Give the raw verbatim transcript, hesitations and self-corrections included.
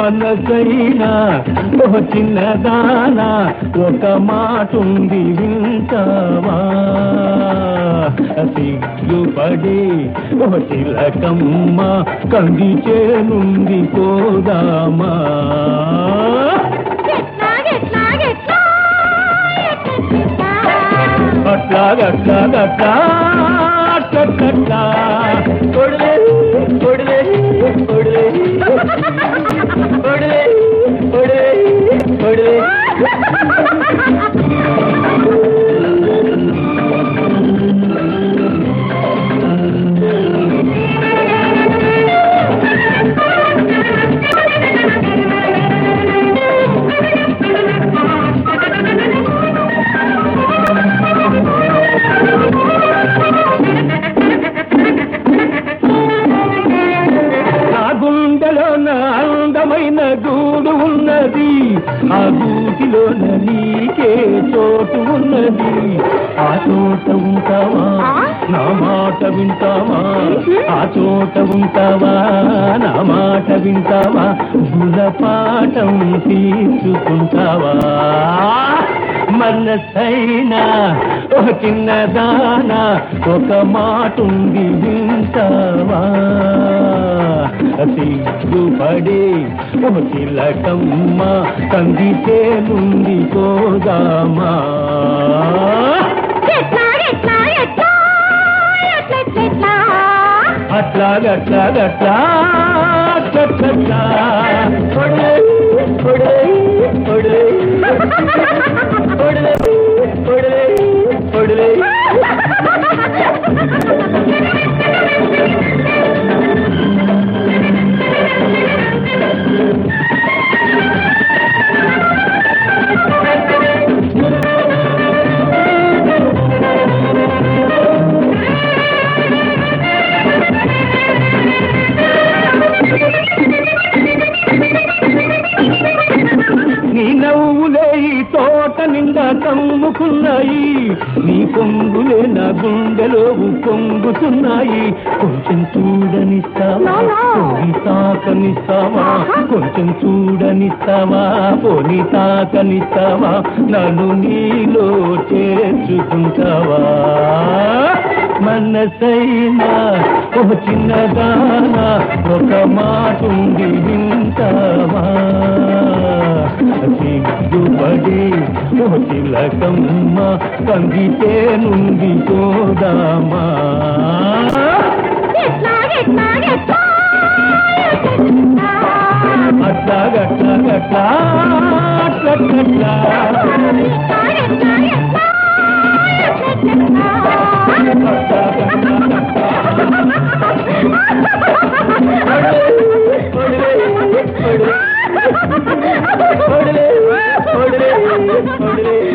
మనసైనా ఓ చిన్నదానా ఒక మాటుంది వింటావా సిగ్గుపడి ఓ చిలకమ్మ కంది చేనుంది పోదామా అట్లా అట్లా అట్లా అట్లా కొడలే కొడలే కొడలే కొడలే కొడలే కొడలే అందమైన గూడు ఉన్నది ఆ గూటిలోన నీకే చోటు ఉన్నది ఆ చోట ఉంటావా నా మాట వింటావా ఆ చోట ఉంటావా నా మాట వింటావా గుణపాఠం తీసుకుంటావా మనసైనా ఒక చిన్నదానా ఒక మాటుంది వింటావా సిగ్గుపడి ఓ చిలకమ్మ కందితే నుండి పోదామా అట్లా అట్లా అట్లా అట్లా కొడలే కొడలే కొడలే కొడలే కొడలే కొడలే నీ నవ్వులే ఈ తోట నిండా కమ్ముకున్నాయి నీ పొంగులే నా గుండెలో పొంగుతున్నాయి కొంచెం చూడనిస్తావా పోని తాకనిస్తావా కొంచెం చూడనిస్తావా పోని తాకనిస్తావా నన్ను నీలో చేర్చుకుంటావా మనసైనా ఒక చిన్నదానా ఒక మాటుంది వింటావా సిగ్గుపడి ఓ చిలకమ్మ కందితే నుండి పోదామా అట్లా గట్లా గట్లా అట్లా గట్లా కొడలే కొడలే కొడలే